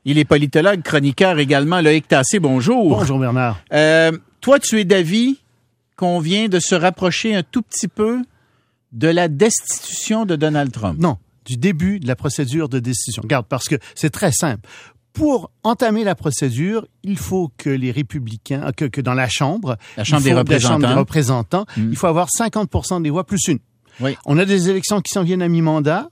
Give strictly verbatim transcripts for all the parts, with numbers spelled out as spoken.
Il est politologue, chroniqueur également. Loïc Tassé, bonjour. Bonjour Bernard. Euh, toi, tu es d'avis qu'on vient de se rapprocher un tout petit peu de la destitution de Donald Trump? Non, du début de la procédure de destitution. Regarde, parce que c'est très simple. Pour entamer la procédure, il faut que les républicains, que, que dans la Chambre, la Chambre faut, des représentants, la chambre des représentants mmh. il faut avoir cinquante pour cent des voix plus une. Oui. On a des élections qui s'en viennent à mi-mandat.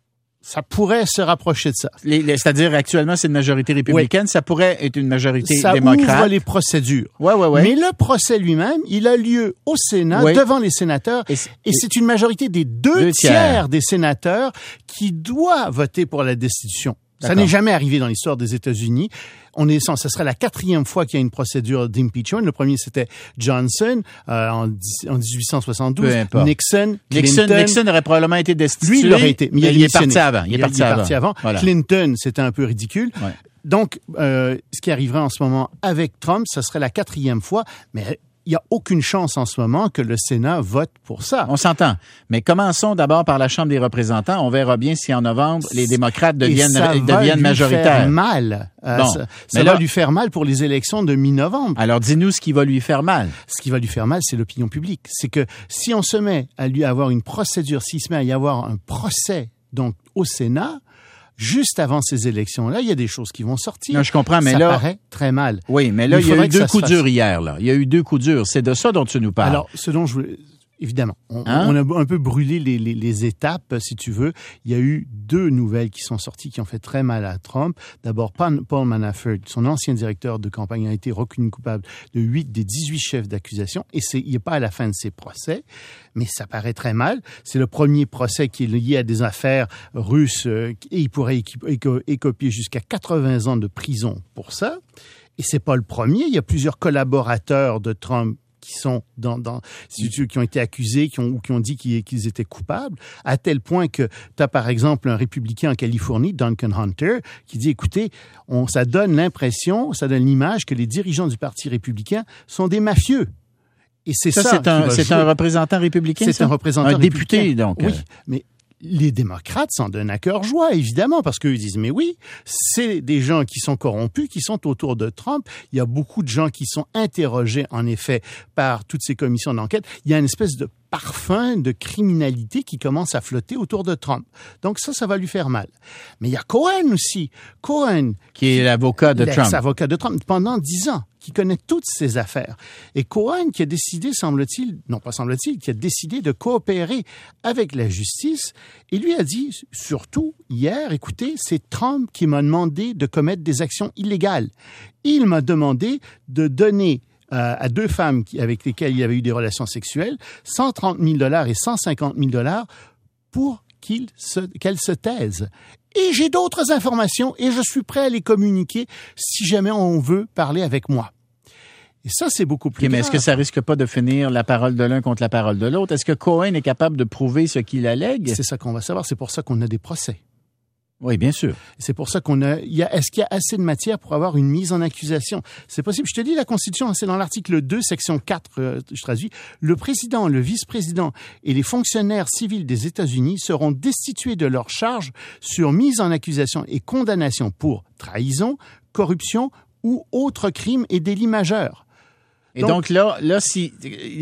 Ça pourrait se rapprocher de ça. Les, les, c'est-à-dire, actuellement, c'est une majorité républicaine. Oui. Ça pourrait être une majorité ça démocrate. Ça ouvre les procédures. Ouais, ouais, ouais. Mais le procès lui-même, il a lieu au Sénat, oui. devant les sénateurs. Et c'est, et c'est une majorité des deux, deux tiers. tiers des sénateurs qui doit voter pour la destitution. D'accord. Ça n'est jamais arrivé dans l'histoire des États-Unis. On est, ça serait la quatrième fois qu'il y a une procédure d'impeachment. Le premier, c'était Johnson euh, en, en dix-huit cent soixante-douze. Nixon, Nixon, Clinton. Nixon aurait probablement été destitué. Lui, il aurait été. Mais, mais il, il est parti avant. Il est parti, il est avant. parti avant. Voilà. Clinton, c'était un peu ridicule. Ouais. Donc, euh, ce qui arriverait en ce moment avec Trump, ça serait la quatrième fois. Mais il n'y a aucune chance en ce moment que le Sénat vote pour ça. On s'entend. Mais commençons d'abord par la Chambre des représentants. On verra bien si en novembre, les démocrates deviennent, ça deviennent va majoritaires. Ça va lui faire mal. Euh, bon, ça ça va là, lui faire mal pour les élections de mi-novembre. Alors, dis-nous ce qui va lui faire mal. Ce qui va lui faire mal, c'est l'opinion publique. C'est que si on se met à lui avoir une procédure, s'il se met à y avoir un procès donc au Sénat, juste avant ces élections-là, il y a des choses qui vont sortir. Non, je comprends, mais ça là... Ça paraît très mal. Oui, mais là, il, il y a eu deux coups durs hier, là. Il y a eu deux coups durs. C'est de ça dont tu nous parles. Alors, ce dont je voulais... Évidemment, on, hein? on a un peu brûlé les, les, les étapes, si tu veux. Il y a eu deux nouvelles qui sont sorties qui ont fait très mal à Trump. D'abord, Paul Manafort, son ancien directeur de campagne, a été reconnu coupable de huit des dix-huit chefs d'accusation. Et c'est, il n'est pas à la fin de ses procès, mais ça paraît très mal. C'est le premier procès qui est lié à des affaires russes euh, et il pourrait écopier jusqu'à quatre-vingts ans de prison pour ça. Et c'est pas le premier. Il y a plusieurs collaborateurs de Trump qui sont dans, dans qui ont été accusés, qui ont ou qui ont dit qu'ils, qu'ils étaient coupables, à tel point que tu as par exemple un républicain en Californie, Duncan Hunter, qui dit écoutez, on, ça donne l'impression, ça donne l'image que les dirigeants du Parti républicain sont des mafieux. Et c'est ça, ça c'est un c'est jouer. un représentant républicain. C'est ça? un représentant un républicain. député donc. Oui, mais les démocrates s'en donnent à cœur joie, évidemment, parce qu'eux disent, mais oui, c'est des gens qui sont corrompus, qui sont autour de Trump. Il y a beaucoup de gens qui sont interrogés, en effet, par toutes ces commissions d'enquête. Il y a une espèce de parfum de criminalité qui commence à flotter autour de Trump. Donc ça, ça va lui faire mal. Mais il y a Cohen aussi. Cohen. Qui est l'avocat de Trump. L'ex-avocat de Trump pendant dix ans, qui connaît toutes ces affaires. Et Cohen qui a décidé, semble-t-il, non pas semble-t-il, qui a décidé de coopérer avec la justice. Et lui a dit, surtout hier, écoutez, c'est Trump qui m'a demandé de commettre des actions illégales. Il m'a demandé de donner Euh, à deux femmes qui, avec lesquelles il avait eu des relations sexuelles, cent trente mille dollars et cent cinquante mille dollars pour qu'ils se, qu'elles se taisent. Et j'ai d'autres informations et je suis prêt à les communiquer si jamais on veut parler avec moi. Et ça, c'est beaucoup plus okay, grave. Mais est-ce que ça risque pas de finir la parole de l'un contre la parole de l'autre? Est-ce que Cohen est capable de prouver ce qu'il allègue? C'est ça qu'on va savoir. C'est pour ça qu'on a des procès. Oui, bien sûr. C'est pour ça qu'on a, il y a, est-ce qu'il y a assez de matière pour avoir une mise en accusation? C'est possible. Je te dis, la Constitution, c'est dans l'article deux, section quatre, euh, je traduis. Le président, le vice-président et les fonctionnaires civils des États-Unis seront destitués de leurs charges sur mise en accusation et condamnation pour trahison, corruption ou autres crimes et délits majeurs. Et donc, donc là, là, si,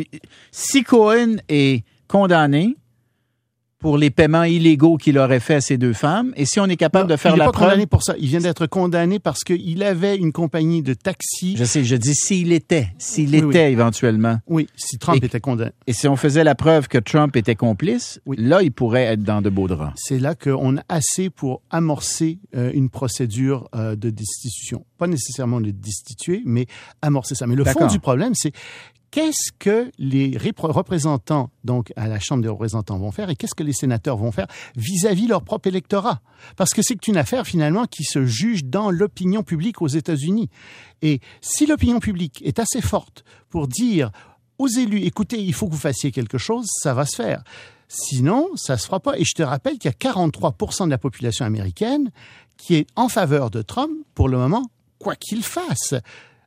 si Cohen est condamné pour les paiements illégaux qu'il aurait fait à ces deux femmes, et si on est capable non, de faire la preuve... Il n'est pas condamné pour ça. Il vient d'être condamné parce qu'il avait une compagnie de taxi. Je sais, je dis s'il était, s'il oui, était oui. éventuellement. Oui, si Trump et, était condamné. Et si on faisait la preuve que Trump était complice, oui. là, il pourrait être dans de beaux draps. C'est là qu'on a assez pour amorcer euh, une procédure euh, de destitution. Pas nécessairement le destituer, mais amorcer ça. Mais le D'accord. fond du problème, c'est qu'est-ce que les représentants, donc à la Chambre des représentants, vont faire et qu'est-ce que les sénateurs vont faire vis-à-vis leur propre électorat? Parce que c'est une affaire, finalement, qui se juge dans l'opinion publique aux États-Unis. Et si l'opinion publique est assez forte pour dire aux élus, écoutez, il faut que vous fassiez quelque chose, ça va se faire. Sinon, ça ne se fera pas. Et je te rappelle qu'il y a quarante-trois pour cent de la population américaine qui est en faveur de Trump pour le moment, quoi qu'il fasse.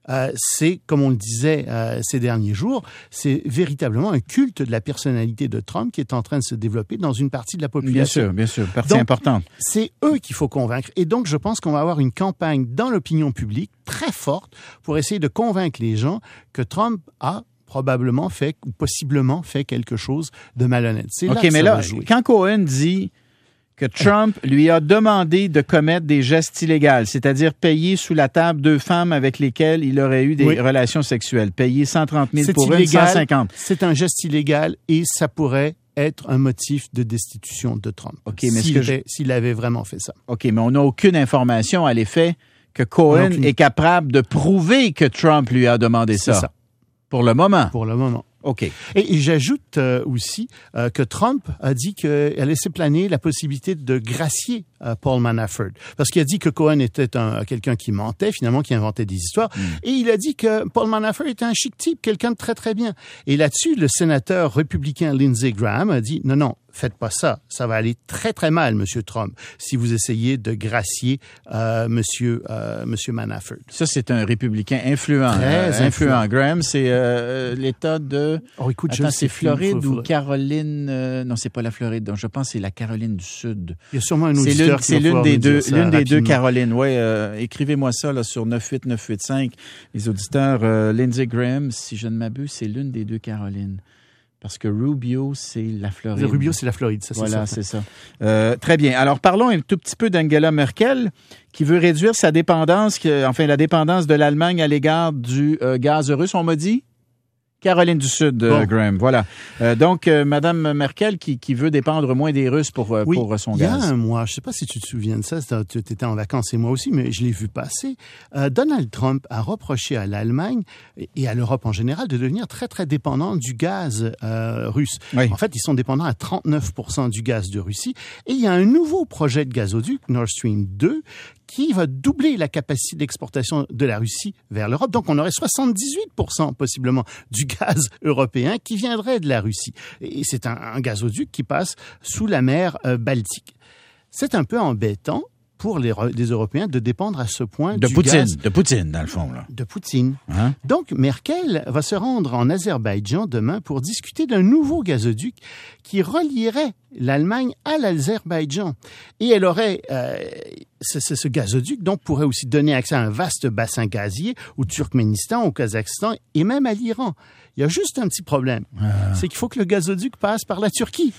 euh, c'est, comme on le disait euh, ces derniers jours, c'est véritablement un culte de la personnalité de Trump qui est en train de se développer dans une partie de la population. Bien sûr, bien sûr, partie donc, importante. C'est eux qu'il faut convaincre. Et donc, je pense qu'on va avoir une campagne dans l'opinion publique très forte pour essayer de convaincre les gens que Trump a probablement fait ou possiblement fait quelque chose de malhonnête. C'est OK, là que mais ça là, va jouer. quand Cohen dit que Trump lui a demandé de commettre des gestes illégaux, c'est-à-dire payer sous la table deux femmes avec lesquelles il aurait eu des oui. relations sexuelles, payer cent trente mille pour une, cent cinquante. C'est un geste illégal et ça pourrait être un motif de destitution de Trump. OK, mais s'il, ce que je... avait, s'il avait vraiment fait ça. OK, mais on n'a aucune information à l'effet que Cohen aucune... est capable de prouver que Trump lui a demandé ça. C'est ça. Pour le moment. Pour le moment. OK. Et, et j'ajoute euh, aussi euh, que Trump a dit qu'il a laissé planer la possibilité de gracier euh, Paul Manafort. Parce qu'il a dit que Cohen était un, quelqu'un qui mentait, finalement, qui inventait des histoires. Mm. Et il a dit que Paul Manafort était un chic type, quelqu'un de très, très bien. Et là-dessus, le sénateur républicain Lindsey Graham a dit, non, non, faites pas ça. Ça va aller très, très mal, Monsieur Trump, si vous essayez de gracier euh, Monsieur, euh, Monsieur Manafort. Ça, c'est un républicain influent. Très euh, influent. influent. Graham, c'est euh, l'État de... Oh, écoute, Attends, je c'est Floride faut, faut... ou Caroline... Euh, non, c'est pas la Floride. Donc, je pense que c'est la Caroline du Sud. Il y a sûrement un auditeur c'est l'une, qui c'est va l'une des deux, ça l'une des rapidement. deux Carolines. Ouais, euh, écrivez-moi ça là sur neuf huit neuf huit cinq. Les auditeurs, euh, Lindsey Graham, si je ne m'abuse, c'est l'une des deux Carolines. Parce que Rubio, c'est la Floride. Le Rubio, c'est la Floride, ça, c'est Voilà, certain. c'est ça. Euh, très bien. Alors, parlons un tout petit peu d'Angela Merkel, qui veut réduire sa dépendance, que, enfin, la dépendance de l'Allemagne à l'égard du euh, gaz russe, on m'a dit? Caroline du Sud, euh, bon. Graham. Voilà. Euh, donc, euh, Madame Merkel qui, qui veut dépendre moins des Russes pour, euh, oui, pour son gaz. Il y a un mois, je ne sais pas si tu te souviens de ça, tu étais en vacances et moi aussi, mais je l'ai vu passer. Euh, Donald Trump a reproché à l'Allemagne et à l'Europe en général de devenir très, très dépendant du gaz euh, russe. Oui. En fait, ils sont dépendants à trente-neuf pour cent du gaz de Russie. Et il y a un nouveau projet de gazoduc, Nord Stream deux, qui va doubler la capacité d'exportation de la Russie vers l'Europe. Donc, on aurait soixante-dix-huit pour cent possiblement du gaz européen qui viendrait de la Russie. Et c'est un, un gazoduc qui passe sous la mer euh, Baltique. C'est un peu embêtant pour les, les Européens de dépendre à ce point de du Poutine, gaz. De Poutine, dans le fond. Là. De Poutine. Hein? Donc, Merkel va se rendre en Azerbaïdjan demain pour discuter d'un nouveau gazoduc qui relierait l'Allemagne à l'Azerbaïdjan. Et elle aurait... Euh, ce, ce, ce gazoduc donc pourrait aussi donner accès à un vaste bassin gazier au Turkménistan, au Kazakhstan et même à l'Iran. Il y a juste un petit problème. Ah. C'est qu'il faut que le gazoduc passe par la Turquie.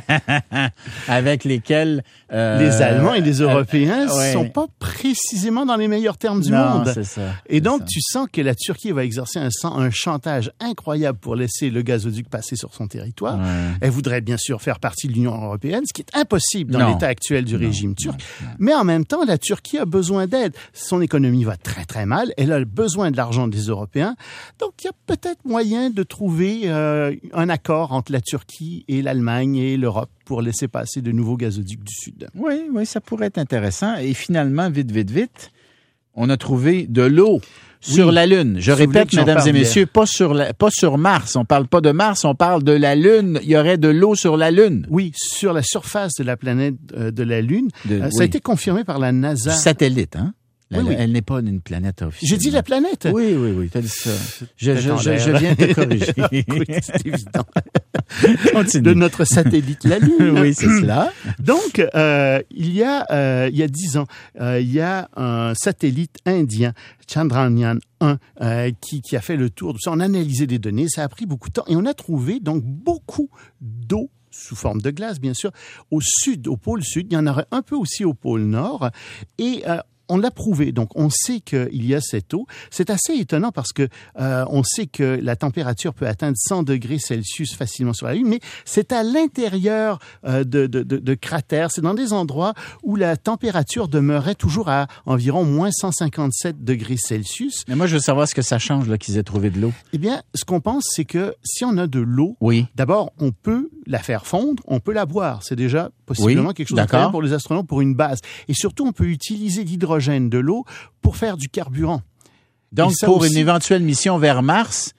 Avec lesquels... Euh, les Allemands et les Européens ne euh, ouais. sont pas précisément dans les meilleurs termes du non, monde. C'est ça, et donc, ça. tu sens que la Turquie va exercer un, un chantage incroyable pour laisser le gazoduc passer sur son territoire. Ouais. Elle voudrait bien sûr faire partie de l'Union européenne, ce qui est impossible dans non. l'état actuel du non, régime turc. Non, non. Mais en même temps, la Turquie a besoin d'aide. Son économie va très très mal. Elle a besoin de l'argent des Européens. Donc, il y a peut-être moyen de trouver euh, un accord entre la Turquie et l'Allemagne et l'Europe pour laisser passer de nouveaux gazoducs du Sud. Oui, oui, ça pourrait être intéressant. Et finalement, vite, vite, vite, on a trouvé de l'eau sur oui. la Lune. Je si répète, mesdames et messieurs, pas sur, la, pas sur Mars. On parle pas de Mars, on parle de la Lune. Il y aurait de l'eau sur la Lune. Oui, sur la surface de la planète euh, de la Lune. De, euh, ça oui. a été confirmé par la NASA. Du satellite, hein? Oui, elle, oui. elle n'est pas une planète officielle. J'ai dit la planète. Oui, oui, oui, tu as dit ça. Je, je, je, je viens te corriger. Oui, c'est évident. Continue. De notre satellite, la Lune. Oui, c'est cela. Donc, euh, il y a euh, il y a dix ans, euh, il y a un satellite indien, Chandrayaan un, euh, qui, qui a fait le tour de ça. On a analysé des données, ça a pris beaucoup de temps et on a trouvé donc beaucoup d'eau sous forme de glace, bien sûr, au sud, au pôle sud. Il y en aurait un peu aussi au pôle nord. Et euh, on l'a prouvé, donc on sait qu'il y a cette eau. C'est assez étonnant parce que euh, on sait que la température peut atteindre cent degrés Celsius facilement sur la Lune, mais c'est à l'intérieur euh, de, de, de, de cratères. C'est dans des endroits où la température demeurait toujours à environ moins cent cinquante-sept degrés Celsius. Mais moi, je veux savoir ce que ça change là qu'ils aient trouvé de l'eau. Eh bien, ce qu'on pense, c'est que si on a de l'eau, oui. d'abord, on peut la faire fondre, on peut la boire. C'est déjà possiblement oui, quelque chose de très bien pour les astronautes, pour une base. Et surtout, on peut utiliser l'hydrogène de l'eau pour faire du carburant. Donc, ça pour aussi, une éventuelle mission vers Mars,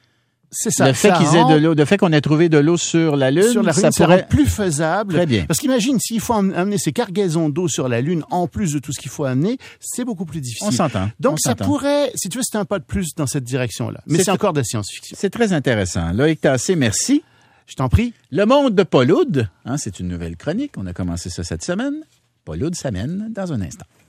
C'est ça. Le fait ça qu'ils aient rend- de l'eau, le fait qu'on ait trouvé de l'eau sur la Lune, sur la Lune, ça ça pourrait... rend plus faisable. Très bien. Parce qu'il faisable. Très bien. Parce qu'imagine, s'il faut am- amener ces cargaisons d'eau sur la Lune, en plus de tout ce qu'il faut amener, c'est beaucoup plus difficile. On s'entend. Donc, On ça s'entend. pourrait, si tu veux, c'est un pas de plus dans cette direction-là. Mais C'est c'est tr- encore de la science-fiction. C'est très intéressant. Loïc Tassé, merci. Je t'en prie. Le monde de Paul Oud, hein, c'est une nouvelle chronique. On a commencé ça cette semaine. Paul Oud s'amène dans un instant.